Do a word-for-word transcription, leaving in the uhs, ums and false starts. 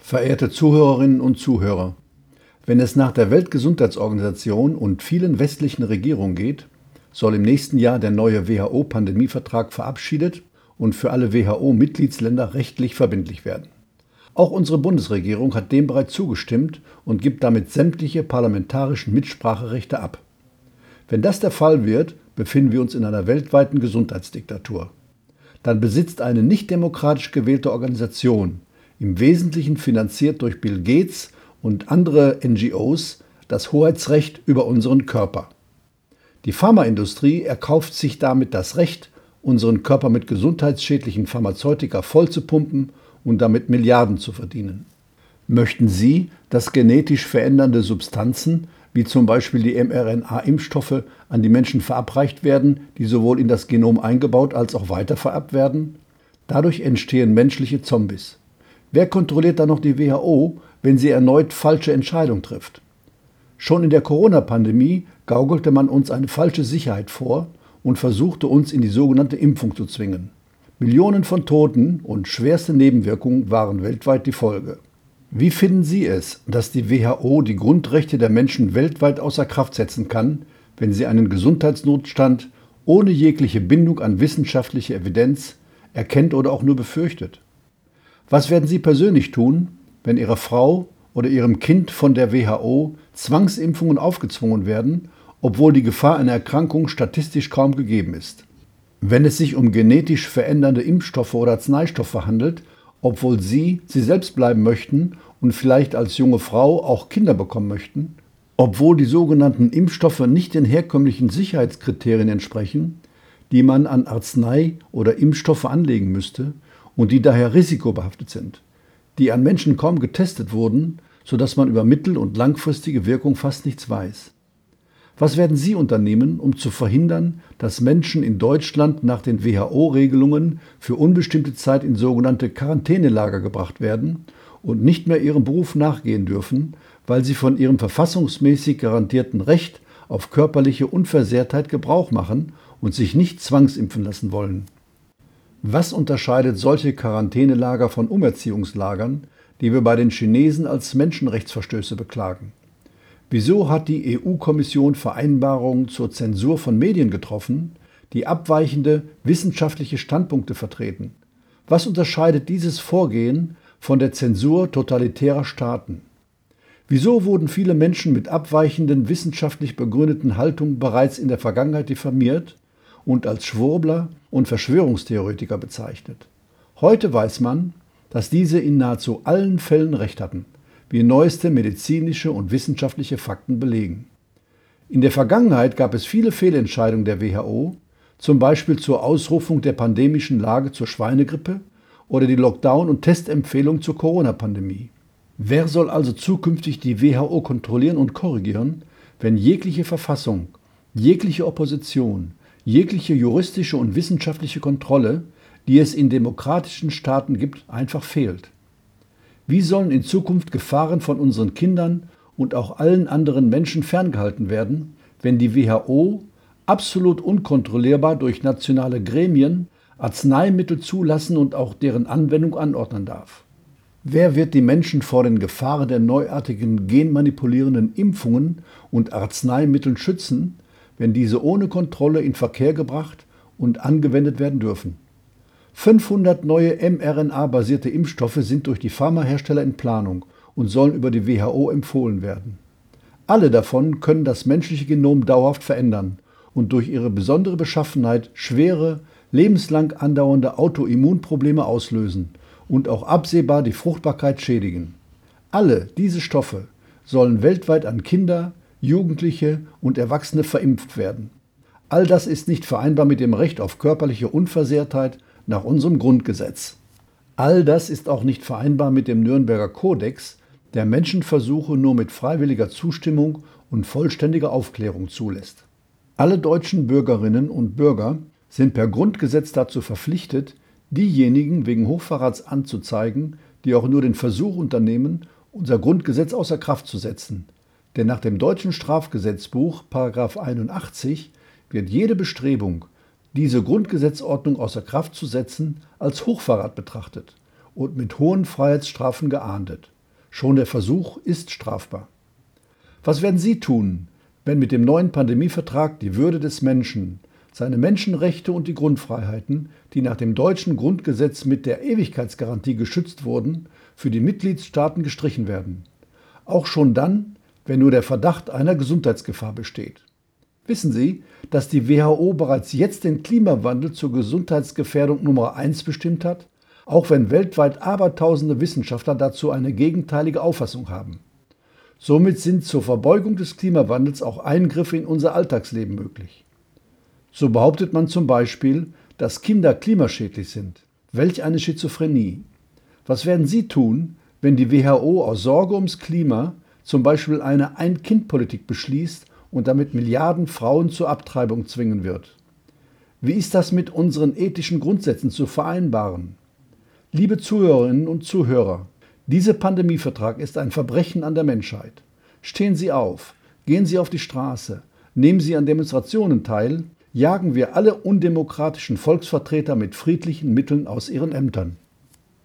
Verehrte Zuhörerinnen und Zuhörer, wenn es nach der Weltgesundheitsorganisation und vielen westlichen Regierungen geht, soll im nächsten Jahr der neue W H O-Pandemievertrag verabschiedet und für alle W H O-Mitgliedsländer rechtlich verbindlich werden. Auch unsere Bundesregierung hat dem bereits zugestimmt und gibt damit sämtliche parlamentarischen Mitspracherechte ab. Wenn das der Fall wird, befinden wir uns in einer weltweiten Gesundheitsdiktatur. Dann besitzt eine nicht demokratisch gewählte Organisation, im Wesentlichen finanziert durch Bill Gates und andere N G Os, das Hoheitsrecht über unseren Körper. Die Pharmaindustrie erkauft sich damit das Recht, unseren Körper mit gesundheitsschädlichen Pharmazeutika vollzupumpen und damit Milliarden zu verdienen. Möchten Sie, dass genetisch verändernde Substanzen, wie zum Beispiel die mRNA-Impfstoffe, an die Menschen verabreicht werden, die sowohl in das Genom eingebaut als auch weitervererbt werden? Dadurch entstehen menschliche Zombies. Wer kontrolliert dann noch die W H O, wenn sie erneut falsche Entscheidungen trifft? Schon in der Corona-Pandemie gaukelte man uns eine falsche Sicherheit vor und versuchte uns in die sogenannte Impfung zu zwingen. Millionen von Toten und schwerste Nebenwirkungen waren weltweit die Folge. Wie finden Sie es, dass die W H O die Grundrechte der Menschen weltweit außer Kraft setzen kann, wenn sie einen Gesundheitsnotstand ohne jegliche Bindung an wissenschaftliche Evidenz erkennt oder auch nur befürchtet? Was werden Sie persönlich tun, wenn Ihrer Frau oder Ihrem Kind von der W H O Zwangsimpfungen aufgezwungen werden, obwohl die Gefahr einer Erkrankung statistisch kaum gegeben ist? Wenn es sich um genetisch verändernde Impfstoffe oder Arzneistoffe handelt, obwohl Sie sie selbst bleiben möchten und vielleicht als junge Frau auch Kinder bekommen möchten, obwohl die sogenannten Impfstoffe nicht den herkömmlichen Sicherheitskriterien entsprechen, die man an Arznei oder Impfstoffe anlegen müsste und die daher risikobehaftet sind, die an Menschen kaum getestet wurden, sodass man über mittel- und langfristige Wirkung fast nichts weiß. Was werden Sie unternehmen, um zu verhindern, dass Menschen in Deutschland nach den W H O-Regelungen für unbestimmte Zeit in sogenannte Quarantänelager gebracht werden und nicht mehr ihrem Beruf nachgehen dürfen, weil sie von ihrem verfassungsmäßig garantierten Recht auf körperliche Unversehrtheit Gebrauch machen und sich nicht zwangsimpfen lassen wollen? Was unterscheidet solche Quarantänelager von Umerziehungslagern, die wir bei den Chinesen als Menschenrechtsverstöße beklagen? Wieso hat die E U-Kommission Vereinbarungen zur Zensur von Medien getroffen, die abweichende wissenschaftliche Standpunkte vertreten? Was unterscheidet dieses Vorgehen von der Zensur totalitärer Staaten? Wieso wurden viele Menschen mit abweichenden wissenschaftlich begründeten Haltungen bereits in der Vergangenheit diffamiert und als Schwurbler und Verschwörungstheoretiker bezeichnet? Heute weiß man, dass diese in nahezu allen Fällen Recht hatten, wie neueste medizinische und wissenschaftliche Fakten belegen. In der Vergangenheit gab es viele Fehlentscheidungen der W H O, zum Beispiel zur Ausrufung der pandemischen Lage zur Schweinegrippe oder die Lockdown- und Testempfehlung zur Corona-Pandemie. Wer soll also zukünftig die W H O kontrollieren und korrigieren, wenn jegliche Verfassung, jegliche Opposition, jegliche juristische und wissenschaftliche Kontrolle, die es in demokratischen Staaten gibt, einfach fehlt? Wie sollen in Zukunft Gefahren von unseren Kindern und auch allen anderen Menschen ferngehalten werden, wenn die W H O absolut unkontrollierbar durch nationale Gremien Arzneimittel zulassen und auch deren Anwendung anordnen darf? Wer wird die Menschen vor den Gefahren der neuartigen genmanipulierenden Impfungen und Arzneimitteln schützen, wenn diese ohne Kontrolle in Verkehr gebracht und angewendet werden dürfen? fünfhundert neue mRNA-basierte Impfstoffe sind durch die Pharmahersteller in Planung und sollen über die W H O empfohlen werden. Alle davon können das menschliche Genom dauerhaft verändern und durch ihre besondere Beschaffenheit schwere, lebenslang andauernde Autoimmunprobleme auslösen und auch absehbar die Fruchtbarkeit schädigen. Alle diese Stoffe sollen weltweit an Kinder, Jugendliche und Erwachsene verimpft werden. All das ist nicht vereinbar mit dem Recht auf körperliche Unversehrtheit nach unserem Grundgesetz. All das ist auch nicht vereinbar mit dem Nürnberger Kodex, der Menschenversuche nur mit freiwilliger Zustimmung und vollständiger Aufklärung zulässt. Alle deutschen Bürgerinnen und Bürger sind per Grundgesetz dazu verpflichtet, diejenigen wegen Hochverrats anzuzeigen, die auch nur den Versuch unternehmen, unser Grundgesetz außer Kraft zu setzen. Denn nach dem deutschen Strafgesetzbuch Paragraph einundachtzig wird jede Bestrebung, diese Grundgesetzordnung außer Kraft zu setzen, als Hochverrat betrachtet und mit hohen Freiheitsstrafen geahndet. Schon der Versuch ist strafbar. Was werden Sie tun, wenn mit dem neuen Pandemievertrag die Würde des Menschen, seine Menschenrechte und die Grundfreiheiten, die nach dem deutschen Grundgesetz mit der Ewigkeitsgarantie geschützt wurden, für die Mitgliedstaaten gestrichen werden? Auch schon dann, wenn nur der Verdacht einer Gesundheitsgefahr besteht. Wissen Sie, dass die W H O bereits jetzt den Klimawandel zur Gesundheitsgefährdung Nummer eins bestimmt hat, auch wenn weltweit abertausende Wissenschaftler dazu eine gegenteilige Auffassung haben? Somit sind zur Verbeugung des Klimawandels auch Eingriffe in unser Alltagsleben möglich. So behauptet man zum Beispiel, dass Kinder klimaschädlich sind. Welch eine Schizophrenie! Was werden Sie tun, wenn die W H O aus Sorge ums Klima zum Beispiel eine Ein-Kind-Politik beschließt und damit Milliarden Frauen zur Abtreibung zwingen wird? Wie ist das mit unseren ethischen Grundsätzen zu vereinbaren? Liebe Zuhörerinnen und Zuhörer, dieser Pandemievertrag ist ein Verbrechen an der Menschheit. Stehen Sie auf, gehen Sie auf die Straße, nehmen Sie an Demonstrationen teil, jagen wir alle undemokratischen Volksvertreter mit friedlichen Mitteln aus ihren Ämtern.